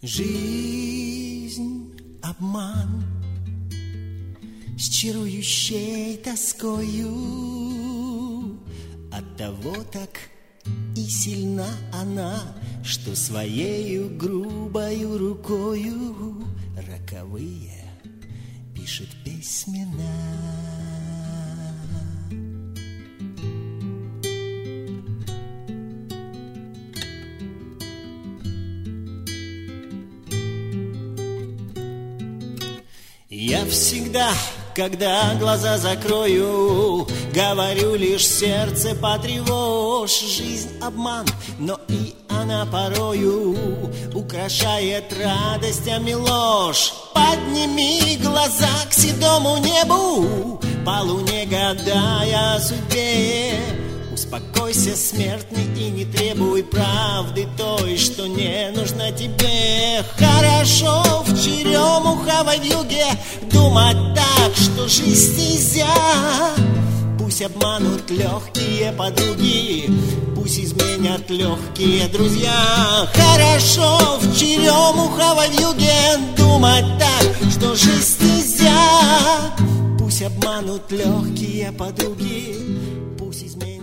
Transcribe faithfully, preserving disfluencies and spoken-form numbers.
Жизнь — обман с чарующей тоскою, оттого так и сильна она, что своею грубою рукою роковые пишет письмена. Я всегда, когда глаза закрою, говорю лишь сердце потревожь. Жизнь обман, но и она порою украшает радостями ложь. Подними глаза к седому небу, по луне гадая о судьбе. Успокойся, смертный, и не требуй правды той, что не нужна тебе. Хорошо в черемуховой вьюге думать так, что жизнь нельзя. Пусть обманут легкие подруги, пусть изменят легкие друзья. Хорошо в черемуховой вьюге думать так, что жизнь нельзя. Пусть обманут легкие подруги, пусть изменят.